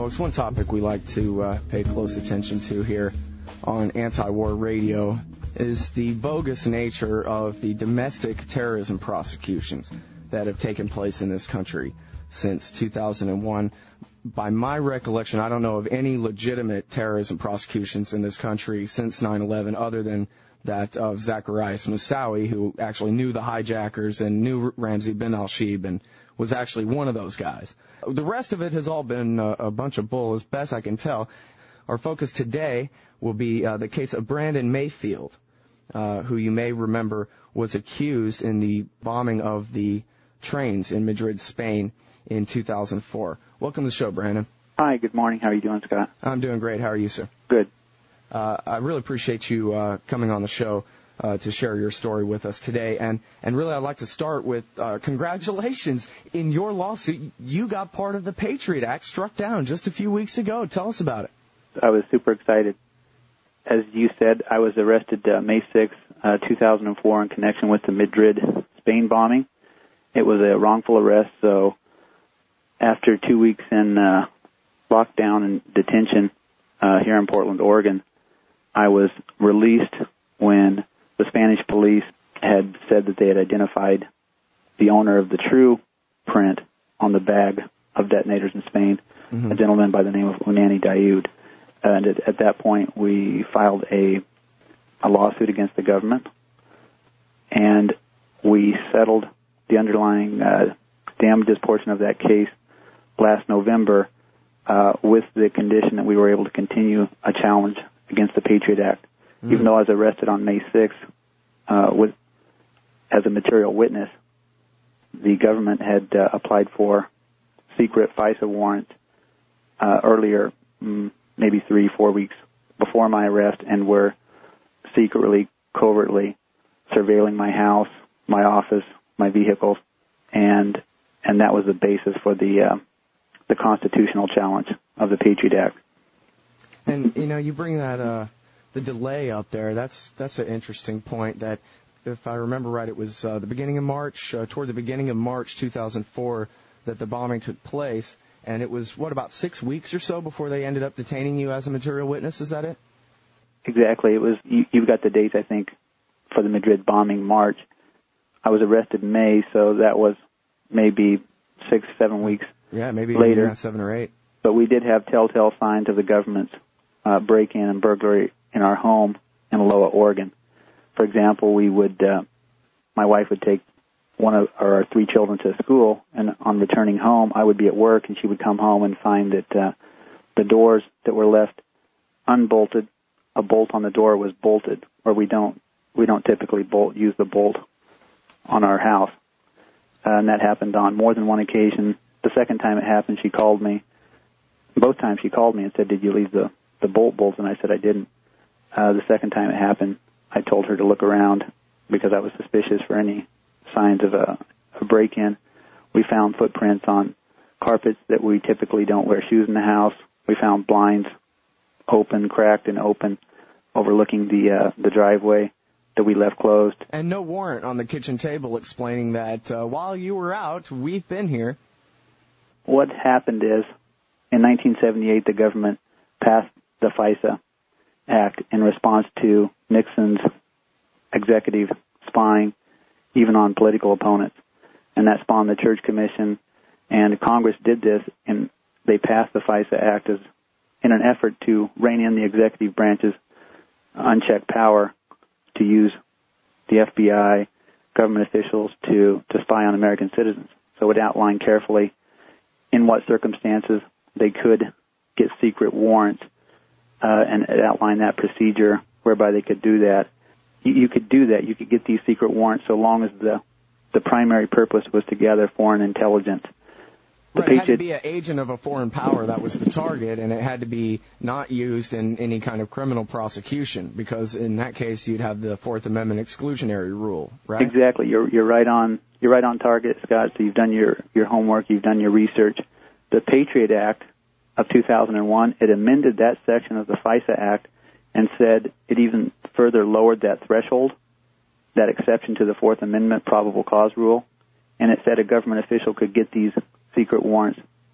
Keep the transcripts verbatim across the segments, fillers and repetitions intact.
folks, one topic we like to uh, pay close attention to here on Anti-War Radio is the bogus nature of the domestic terrorism prosecutions that have taken place in this country since two thousand one. By my recollection, I don't know of any legitimate terrorism prosecutions in this country since nine eleven other than that of Zacarias Moussaoui, who actually knew the hijackers and knew Ramzi bin al-Shibh and was actually one of those guys. The rest of it has all been a, a bunch of bull, as best I can tell. Our focus today will be uh, the case of Brandon Mayfield, uh, who you may remember was accused in the bombing of the trains in Madrid, Spain in two thousand four. Welcome to the show, Brandon. Hi, good morning. How are you doing, Scott? I'm doing great. How are you, sir? Good. Uh, I really appreciate you uh, coming on the show uh, to share your story with us today. And, and really, I'd like to start with uh, congratulations. In your lawsuit, you got part of the Patriot Act struck down just a few weeks ago. Tell us about it. I was super excited. As you said, I was arrested uh, May sixth, uh, two thousand four in connection with the Madrid, Spain bombing. It was a wrongful arrest, so after two weeks in uh, lockdown and detention uh, here in Portland, Oregon, I was released when the Spanish police had said that they had identified the owner of the true print on the bag of detonators in Spain, mm-hmm. a gentleman by the name of Unani Daoud. And at, at that point, we filed a, a lawsuit against the government, and we settled the underlying uh, damages portion of that case last November uh, with the condition that we were able to continue a challenge against the Patriot Act. Mm. Even though I was arrested on May sixth uh, with, as a material witness, the government had uh, applied for secret FISA warrants uh, earlier, mm, maybe three, four weeks before my arrest, and were secretly, covertly surveilling my house, my office, my vehicles, and and that was the basis for the uh, the constitutional challenge of the Patriot Act. And you know, you bring that uh, the delay up there. That's that's an interesting point. That, if I remember right, it was uh, the beginning of March, uh, toward the beginning of March two thousand four, that the bombing took place. And it was, what, about six weeks or so before they ended up detaining you as a material witness? Is that it? Exactly. It was. You, you've got the dates, I think, for the Madrid bombing, March. I was arrested in May, so that was maybe six, seven weeks yeah, maybe later. Yeah, seven or eight. But we did have telltale signs of the government's uh, break-in and burglary in our home in Aloha, Oregon. For example, we would, uh, my wife would take one of our three children to school, and on returning home, I would be at work, and she would come home and find that uh, the doors that were left unbolted, a bolt on the door was bolted, or we don't we don't typically bolt use the bolt on our house, uh, and that happened on more than one occasion. The second time it happened, she called me. Both times she called me and said, "Did you leave the the bolt bolts?" And I said, "I didn't." Uh, the second time it happened, I told her to look around because I was suspicious for any signs of a, a break-in. We found footprints on carpets that we typically don't wear shoes in the house. We found blinds open, cracked and open, overlooking the uh, the driveway that we left closed. And no warrant on the kitchen table explaining that uh, while you were out, we've been here. What happened is, in nineteen seventy-eight, the government passed the FISA Act in response to Nixon's executive spying, even on political opponents. And that spawned the Church Commission, and Congress did this, and they passed the FISA Act as in an effort to rein in the executive branch's unchecked power to use the F B I, government officials, to, to spy on American citizens. So it outlined carefully in what circumstances they could get secret warrants, uh, and it outlined that procedure whereby they could do that. You, you could do that. You could get these secret warrants so long as the the primary purpose was to gather foreign intelligence. The right, it had to be an agent of a foreign power that was the target, and it had to be not used in any kind of criminal prosecution, because in that case you'd have the Fourth Amendment exclusionary rule, right? Exactly. You're you're right on you're right on target, Scott. So you've done your, your homework, you've done your research. The Patriot Act of two thousand one, it amended that section of the FISA Act and said it even further lowered that threshold, that exception to the Fourth Amendment probable cause rule, and it said a government official could get these secret warrants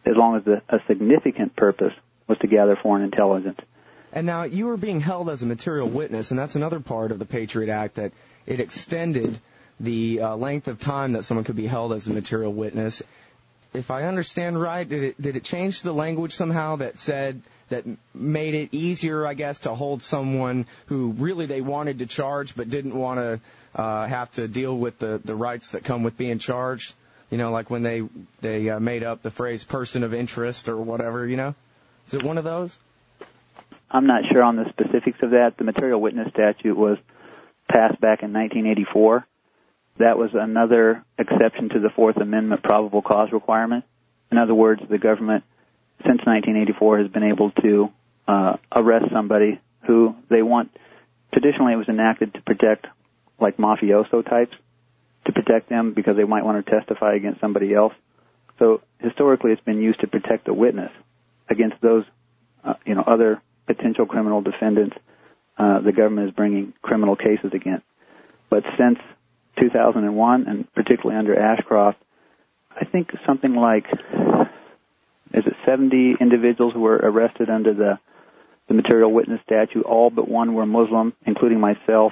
as long as the, a significant purpose was to gather foreign intelligence. And now you were being held as a material witness, and that's another part of the Patriot Act, that it extended the uh, length of time that someone could be held as a material witness. If I understand right, did it, did it change the language somehow that said, that made it easier, I guess, to hold someone who really they wanted to charge but didn't want to uh, have to deal with the, the rights that come with being charged? You know, like when they, they uh, made up the phrase person of interest or whatever, you know? Is it one of those? I'm not sure on the specifics of that. The material witness statute was passed back in nineteen eighty-four. That was another exception to the Fourth Amendment probable cause requirement. In other words, the government, since nineteen eighty-four, has been able to uh, arrest somebody who they want. Traditionally, it was enacted to protect, like, mafioso types, to protect them because they might want to testify against somebody else. So historically, it's been used to protect the witness against those, uh, you know, other potential criminal defendants uh, the government is bringing criminal cases against. But since two thousand one, and particularly under Ashcroft, I think something like, is it seventy individuals who were arrested under the, the material witness statute. All but one were Muslim, including myself.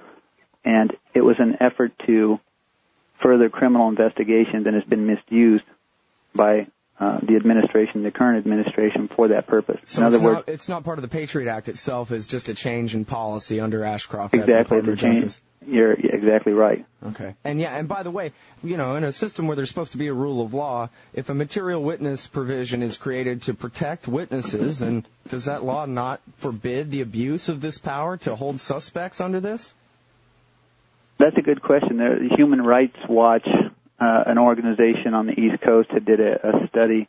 And it was an effort to further criminal investigations, and has been misused by uh, the administration, the current administration, for that purpose. So in other it's, words, not, it's not part of the Patriot Act itself. It's just a change in policy under Ashcroft. Exactly. The change. You're exactly right. Okay. And yeah, and by the way, you know, in a system where there's supposed to be a rule of law, if a material witness provision is created to protect witnesses, then does that law not forbid the abuse of this power to hold suspects under this? That's a good question. The Human Rights Watch, uh, an organization on the East Coast, had did a, a study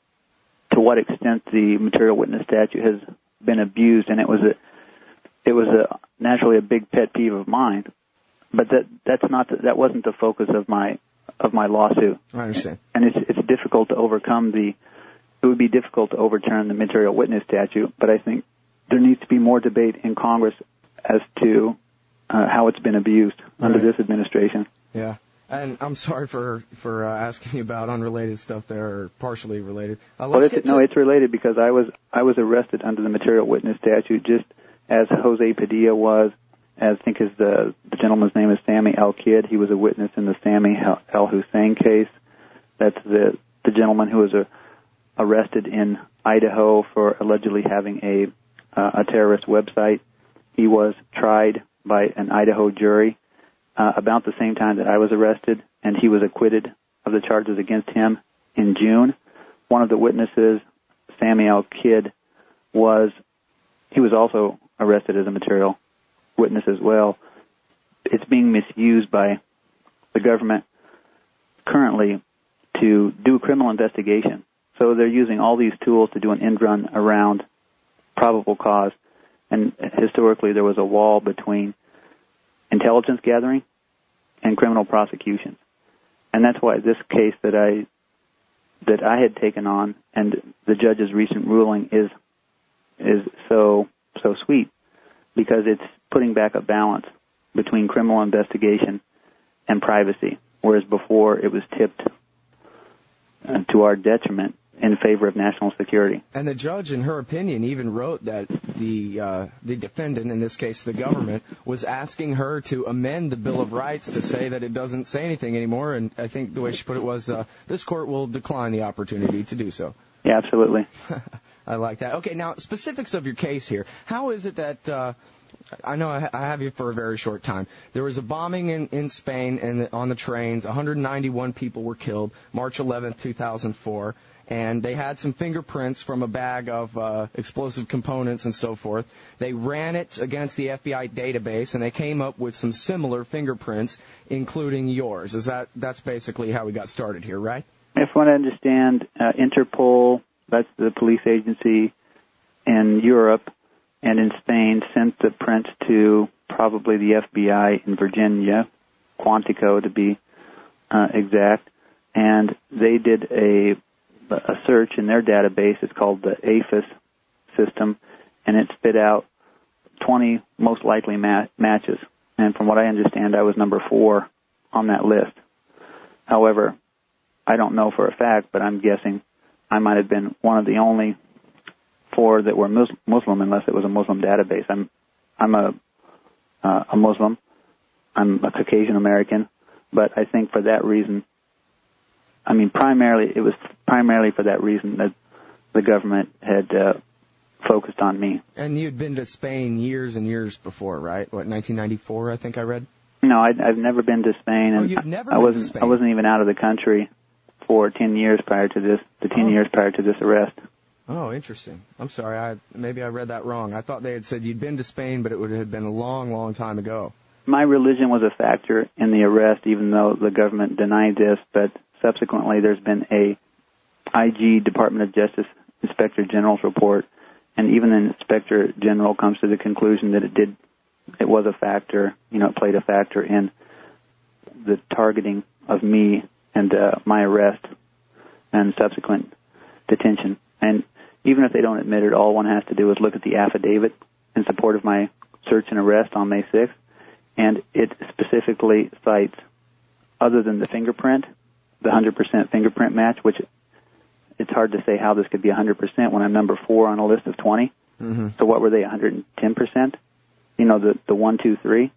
to what extent the material witness statute has been abused, and it was a, it was a, naturally a big pet peeve of mine. But that that's not the, that wasn't the focus of my of my lawsuit. I understand. And it's it's difficult to overcome the. It would be difficult to overturn the material witness statute, but I think there needs to be more debate in Congress as to Uh, how it's been abused under right. this administration. Yeah, and I'm sorry for for uh, asking you about unrelated stuff there, or partially related. Uh, well, it's, to... no, it's related because I was I was arrested under the material witness statute, just as Jose Padilla was. As I think is the the gentleman's name is Sami Al-Kid. He was a witness in the Sami Al-Hussein case. That's the the gentleman who was uh, arrested in Idaho for allegedly having a uh, a terrorist website. He was tried by an Idaho jury uh, about the same time that I was arrested, and he was acquitted of the charges against him in June. One of the witnesses, Sami Al-Kid, was he was also arrested as a material witness as well. It's being misused by the government currently to do a criminal investigation. So they're using all these tools to do an end run around probable cause. And historically, there was a wall between intelligence gathering and criminal prosecution. And that's why this case that I that I had taken on and the judge's recent ruling is is so so sweet, because it's putting back a balance between criminal investigation and privacy, whereas before it was tipped uh, to our detriment in favor of national security. And the judge, in her opinion, even wrote that the uh, the defendant, in this case the government, was asking her to amend the Bill of Rights to say that it doesn't say anything anymore. And I think the way she put it was, uh, this court will decline the opportunity to do so. Yeah, absolutely. I like that. Okay, now, specifics of your case here. How is it that... Uh, I know I have you for a very short time. There was a bombing in, in Spain and on the trains. one hundred ninety-one people were killed, March eleventh, two thousand four. And they had some fingerprints from a bag of uh, explosive components and so forth. They ran it against the F B I database, and they came up with some similar fingerprints, including yours. Is that that's basically how we got started here, right? If I understand, uh, Interpol, that's the police agency in Europe and in Spain, sent the prints to probably the F B I in Virginia, Quantico to be uh, exact, and they did a a search in their database. It's called the A F I S system, and it spit out twenty most likely ma- matches. And from what I understand, I was number four on that list. However, I don't know for a fact, but I'm guessing I might have been one of the only four that were Mus- Muslim, unless it was a Muslim database. I'm I'm a uh, a Muslim. I'm a Caucasian American, but I think for that reason, I mean, primarily it was primarily for that reason that the government had uh, focused on me. And you'd been to Spain years and years before, right? What, nineteen ninety-four, I think I read? No, I'd, I've never been to Spain, and oh, you've never I been wasn't. to Spain? I wasn't even out of the country for ten years prior to this. The ten oh. years prior to this arrest. Oh, interesting. I'm sorry. I maybe I read that wrong. I thought they had said you'd been to Spain, but it would have been a long, long time ago. My religion was a factor in the arrest, even though the government denied this. But subsequently, there's been a I G Department of Justice Inspector General's report, and even the Inspector General comes to the conclusion that it did, it was a factor. You know, it played a factor in the targeting of me and uh, my arrest and subsequent detention. And even if they don't admit it, all one has to do is look at the affidavit in support of my search and arrest on May sixth, and it specifically cites, other than the fingerprint, the one hundred percent fingerprint match, which it's hard to say how this could be one hundred percent when I'm number four on a list of twenty. Mm-hmm. So what were they, one hundred ten percent? You know, the, the one, two, three.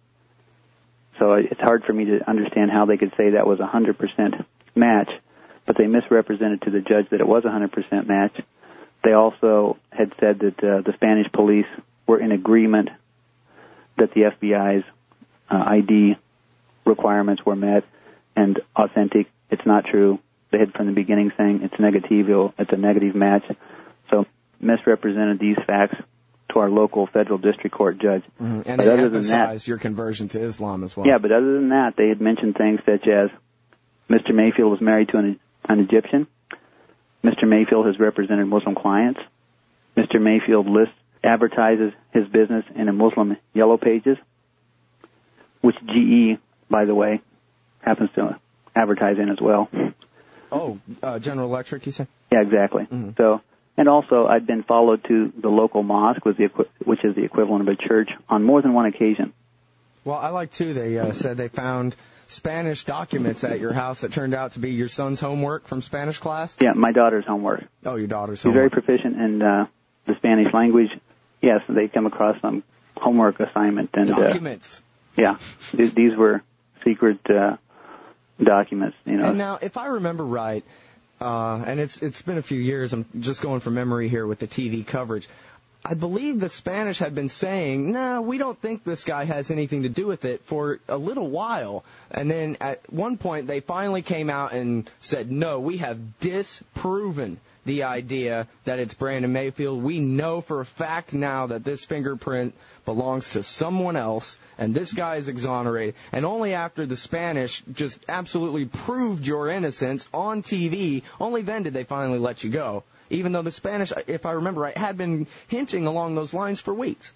So it's hard for me to understand how they could say that was a one hundred percent match, but they misrepresented to the judge that it was a one hundred percent match. They also had said that uh, the Spanish police were in agreement that the F B I's uh, I D requirements were met and authentic. It's not true. They had from the beginning saying it's negativo, it's a negative match. So misrepresented these facts to our local federal district court judge. Mm-hmm. And but they other emphasized than that, your conversion to Islam as well. Yeah, but other than that, they had mentioned things such as Mister Mayfield was married to an, an Egyptian. Mister Mayfield has represented Muslim clients. Mister Mayfield lists, advertises his business in a Muslim yellow pages, which G E, by the way, happens to advertise in as well. Oh, uh, General Electric, you said? Yeah, exactly. Mm-hmm. So, and also, I've been followed to the local mosque, which is the equivalent of a church, on more than one occasion. Well, I like, too, they uh, said they found Spanish documents at your house that turned out to be your son's homework from Spanish class? Yeah, my daughter's homework. Oh, your daughter's She's homework. very proficient in uh, the Spanish language. Yes, they come across some homework assignment. And, documents. Uh, yeah, th- these were secret uh, documents, you know. And now, if I remember right, uh, and it's it's been a few years, I'm just going from memory here with the T V coverage, I believe the Spanish had been saying, no, we don't think this guy has anything to do with it for a little while. And then at one point they finally came out and said, no, we have disproven the idea that it's Brandon Mayfield. We know for a fact now that this fingerprint belongs to someone else, and this guy is exonerated. And only after the Spanish just absolutely proved your innocence on T V, only then did they finally let you go. Even though the Spanish, if I remember right, had been hinting along those lines for weeks.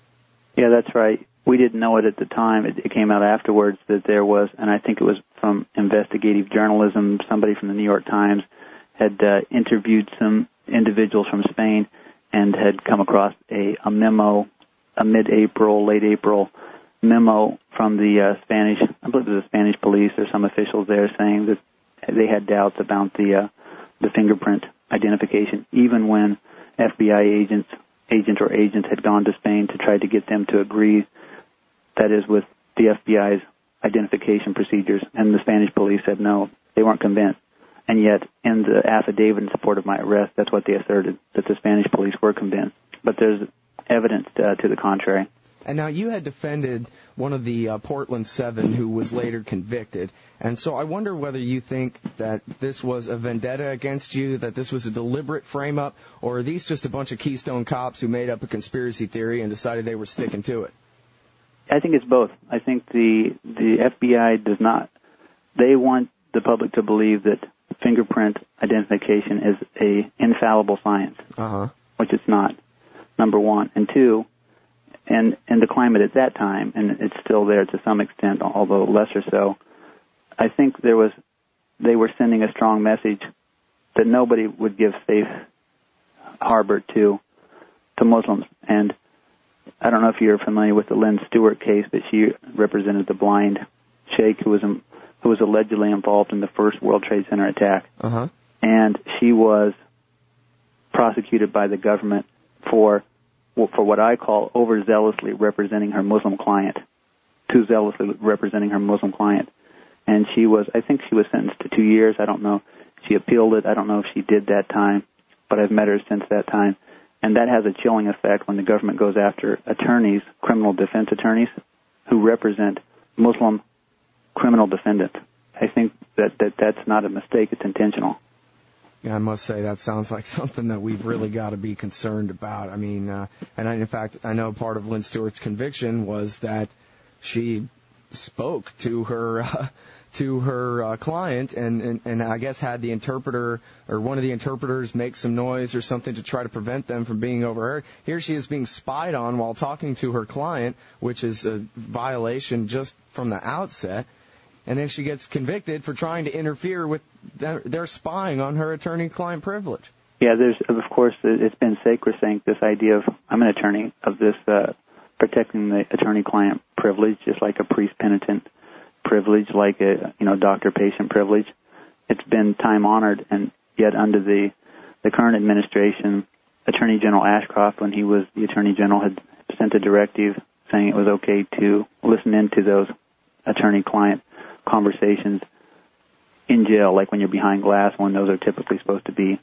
Yeah, that's right. We didn't know it at the time. It, it came out afterwards that there was, and I think it was from investigative journalism, somebody from the New York Times had uh, interviewed some individuals from Spain and had come across a, a memo, a mid-April, late April memo from the uh, Spanish, I believe it was the Spanish police or some officials there saying that they had doubts about the uh, the fingerprint identification, even when F B I agents, agent or agents had gone to Spain to try to get them to agree, that is, with the F B I's identification procedures, and the Spanish police said no, they weren't convinced. And yet, in the affidavit in support of my arrest, that's what they asserted, that the Spanish police were convinced. But there's evidence uh, to the contrary. And now you had defended one of the uh, Portland Seven who was later convicted. And so I wonder whether you think that this was a vendetta against you, that this was a deliberate frame-up, or are these just a bunch of Keystone cops who made up a conspiracy theory and decided they were sticking to it? I think it's both. I think the the F B I does not, they want the public to believe that fingerprint identification is a infallible science, uh-huh. which it's not, number one. And two, and in the climate at that time, and it's still there to some extent, although lesser so, I think there was, they were sending a strong message that nobody would give safe harbor to to Muslims. And I don't know if you're familiar with the Lynn Stewart case, but she represented the blind sheikh who was who was allegedly involved in the first World Trade Center attack. Uh-huh. And she was prosecuted by the government for for what I call overzealously representing her Muslim client, too zealously representing her Muslim client. And she was, I think she was sentenced to two years. I don't know. She appealed it. I don't know if she did that time, but I've met her since that time. And that has a chilling effect when the government goes after attorneys, criminal defense attorneys, who represent Muslim criminal defendants. I think that, that that's not a mistake. It's intentional. Yeah, I must say that sounds like something that we've really got to be concerned about. I mean, uh, and I, in fact, I know part of Lynn Stewart's conviction was that she spoke to her uh, to her uh, client and, and, and I guess had the interpreter or one of the interpreters make some noise or something to try to prevent them from being overheard. Here she is being spied on while talking to her client, which is a violation just from the outset. And then she gets convicted for trying to interfere with their, their spying on her attorney-client privilege. Yeah, there's, of course, it's been sacrosanct, this idea of, I'm an attorney, of this uh, protecting the attorney-client privilege, just like a priest-penitent privilege, like a, you know, doctor-patient privilege. It's been time-honored, and yet under the, the current administration, Attorney General Ashcroft, when he was the Attorney General, had sent a directive saying it was okay to listen into those attorney-client conversations in jail, like when you're behind glass, when those are typically supposed to be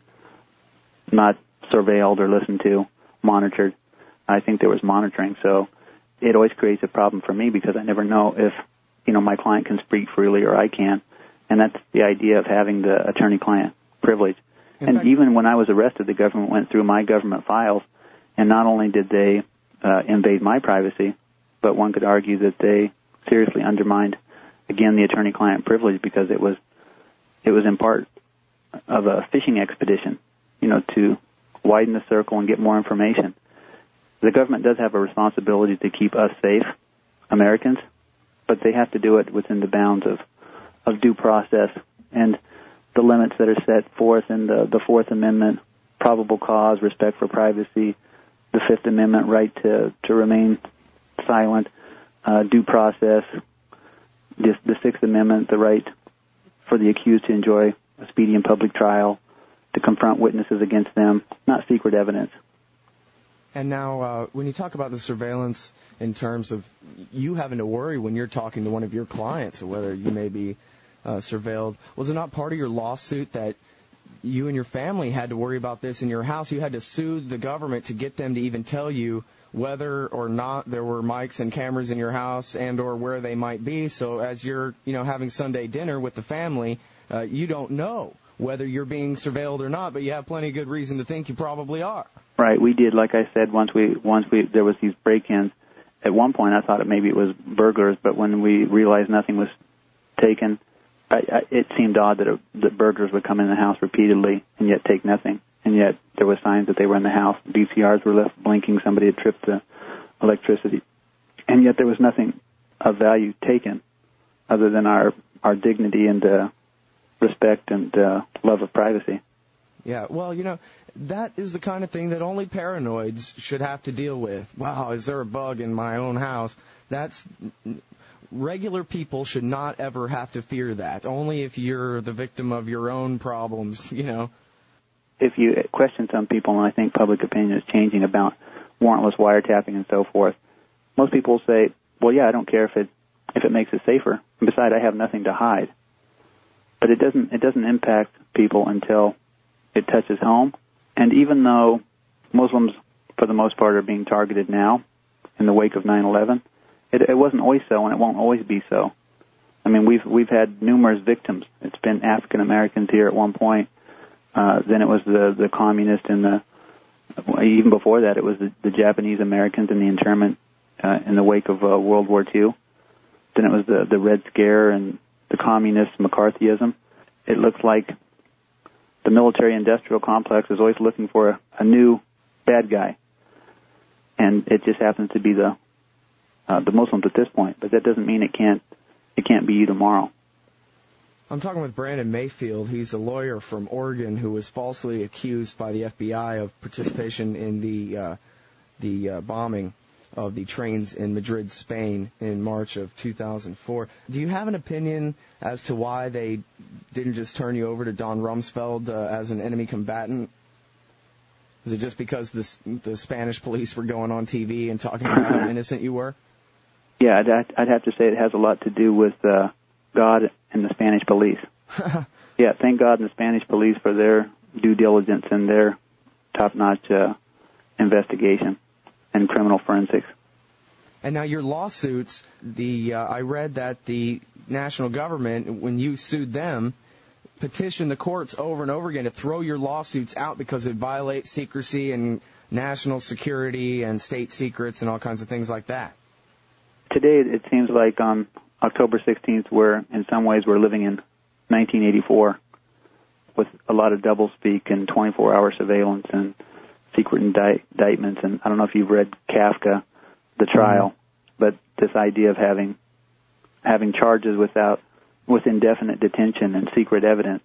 not surveilled or listened to, monitored. I think there was monitoring, so it always creates a problem for me because I never know if, you know, my client can speak freely or I can, and that's the idea of having the attorney-client privilege. In and fact, even when I was arrested, the government went through my government files, and not only did they uh, invade my privacy, but one could argue that they seriously undermined, again, the attorney-client privilege because it was it was in part of a fishing expedition, you know, to widen the circle and get more information. The government does have a responsibility to keep us safe, Americans, but they have to do it within the bounds of, of due process and the limits that are set forth in the, the Fourth Amendment, probable cause, respect for privacy, the Fifth Amendment, right to, to remain silent, uh, due process, the, the Sixth Amendment, the right for the accused to enjoy a speedy and public trial, to confront witnesses against them, not secret evidence. And now, uh, when you talk about the surveillance in terms of you having to worry when you're talking to one of your clients or whether you may be uh, surveilled, was it not part of your lawsuit that you and your family had to worry about this in your house? You had to sue the government to get them to even tell you whether or not there were mics and cameras in your house and or where they might be. So as you're, you know, having Sunday dinner with the family, uh, you don't know whether you're being surveilled or not, but you have plenty of good reason to think you probably are. Right, we did. Like I said, once we once we there was these break-ins. At one point, I thought it maybe it was burglars, but when we realized nothing was taken, I, I, it seemed odd that, it, that burglars would come in the house repeatedly and yet take nothing. And yet there were signs that they were in the house. V C Rs were left blinking. Somebody had tripped the electricity, and yet there was nothing of value taken, other than our our dignity and uh, respect and uh, love of privacy. Yeah, well, you know, that is the kind of thing that only paranoids should have to deal with. Wow, is there a bug in my own house? That's regular people should not ever have to fear that. Only if you're the victim of your own problems, you know. If you question some people, and I think public opinion is changing about warrantless wiretapping and so forth, most people say, well, yeah, I don't care if it if it makes it safer. And besides, I have nothing to hide. But it doesn't it doesn't impact people until it touches home. And even though Muslims, for the most part, are being targeted now in the wake of nine eleven, it, it wasn't always so, and it won't always be so. I mean, we've we've had numerous victims. It's been African Americans here at one point. Uh, then it was the the communists, and the even before that, it was the, the Japanese Americans in the internment uh, in the wake of uh, World War Two. Then it was the the Red Scare and the communist McCarthyism. It looks like the military-industrial complex is always looking for a, a new bad guy, and it just happens to be the uh, the Muslims at this point. But that doesn't mean it can't it can't be you tomorrow. I'm talking with Brandon Mayfield. He's a lawyer from Oregon who was falsely accused by the F B I of participation in the uh, the uh, bombing of the trains in Madrid, Spain, in March of two thousand four. Do you have an opinion as to why they didn't just turn you over to Don Rumsfeld uh, as an enemy combatant? Was it just because the, the Spanish police were going on T V and talking about how innocent you were? Yeah, I'd, I'd have to say it has a lot to do with uh, God and the Spanish police. Yeah, thank God and the Spanish police for their due diligence and their top-notch uh, investigation and criminal forensics. And now your lawsuits, the uh, I read that the national government, when you sued them, petitioned the courts over and over again to throw your lawsuits out because it violates secrecy and national security and state secrets and all kinds of things like that. Today, it seems like on October sixteenth, we're, in some ways, we're living in nineteen eighty-four with a lot of doublespeak and twenty-four hour surveillance and secret indict- indictments. And I don't know if you've read Kafka, The Trial, mm-hmm. but this idea of having having charges without with indefinite detention and secret evidence.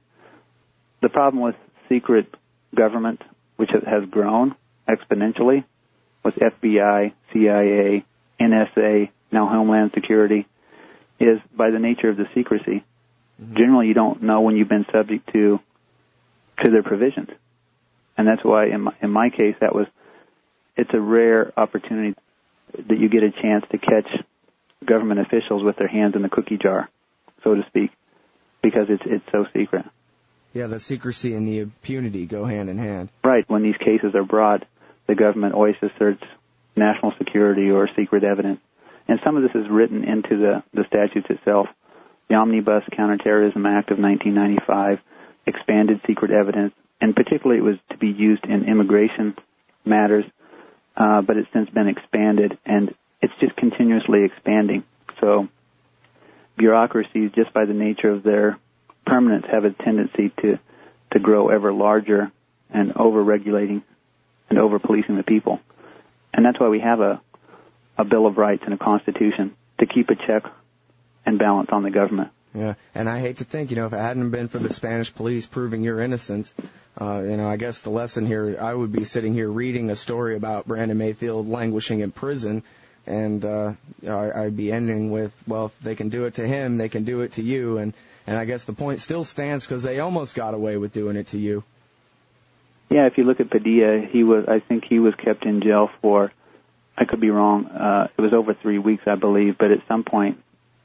The problem with secret government, which has grown exponentially, with F B I, C I A, N S A, now Homeland Security, is by the nature of the secrecy. Mm-hmm. Generally, you don't know when you've been subject to to their provisions, and that's why, in my, in my case, that was it's a rare opportunity that you get a chance to catch government officials with their hands in the cookie jar, so to speak, because it's it's so secret. Yeah, the secrecy and the impunity go hand in hand. Right. When these cases are brought, the government always asserts national security or secret evidence. And some of this is written into the, the statutes itself. The Omnibus Counterterrorism Act of nineteen ninety-five expanded secret evidence, and particularly it was to be used in immigration matters, uh, but it's since been expanded, and it's just continuously expanding. So bureaucracies, just by the nature of their permanence, have a tendency to, to grow ever larger and over-regulating and over-policing the people. And that's why we have a, a Bill of Rights and a Constitution to keep a check and balance on the government. Yeah, and I hate to think, you know, if it hadn't been for the Spanish police proving your innocence, uh, you know, I guess the lesson here, I would be sitting here reading a story about Brandon Mayfield languishing in prison, and uh, I'd be ending with, well, if they can do it to him, they can do it to you, and, and I guess the point still stands because they almost got away with doing it to you. Yeah, if you look at Padilla, he was, I think he was kept in jail for, I could be wrong, uh, it was over three weeks, I believe, but at some point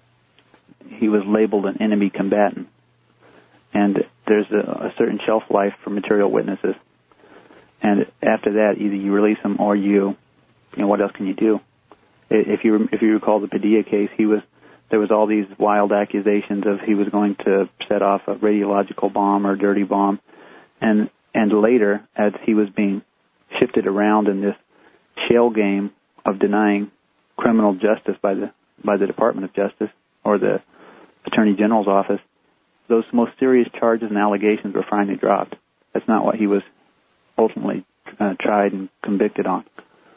he was labeled an enemy combatant. And there's a, a certain shelf life for material witnesses. And after that, either you release them or you, you know, what else can you do? If you if you recall the Padilla case, he was there was all these wild accusations of he was going to set off a radiological bomb or a dirty bomb, and and later, as he was being shifted around in this shell game of denying criminal justice by the by the Department of Justice or the Attorney General's office, those most serious charges and allegations were finally dropped. That's not what he was ultimately uh, tried and convicted on.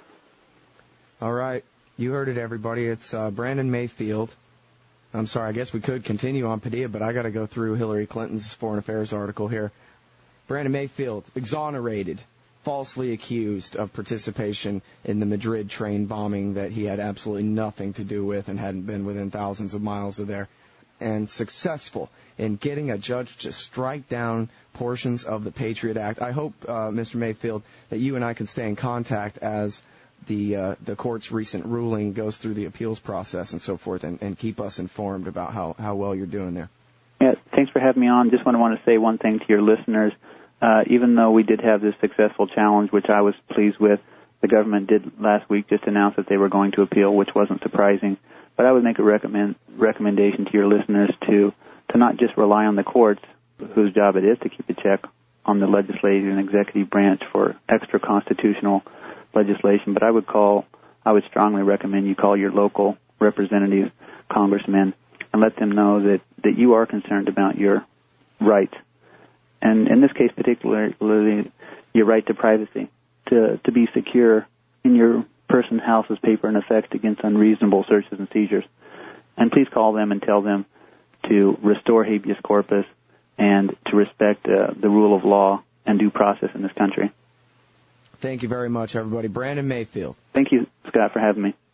All right. You heard it, everybody. It's uh, Brandon Mayfield. I'm sorry, I guess we could continue on Padilla, but I got to go through Hillary Clinton's Foreign Affairs article here. Brandon Mayfield, exonerated, falsely accused of participation in the Madrid train bombing that he had absolutely nothing to do with and hadn't been within thousands of miles of there, and successful in getting a judge to strike down portions of the Patriot Act. I hope, uh, Mister Mayfield, that you and I can stay in contact as the uh, the court's recent ruling goes through the appeals process and so forth, and, and keep us informed about how, how well you're doing there. Yeah, thanks for having me on. Just want to want to say one thing to your listeners. Uh, even though we did have this successful challenge, which I was pleased with, the government did last week just announce that they were going to appeal, which wasn't surprising. But I would make a recommend recommendation to your listeners to to not just rely on the courts, whose job it is to keep a check on the legislative and executive branch for extra constitutional legislation, but I would call, I would strongly recommend you call your local representatives, congressmen, and let them know that, that you are concerned about your rights. And in this case, particularly, your right to privacy, to, to be secure in your person, houses, paper, and effects against unreasonable searches and seizures. And please call them and tell them to restore habeas corpus and to respect uh, the rule of law and due process in this country. Thank you very much, everybody. Brandon Mayfield. Thank you, Scott, for having me.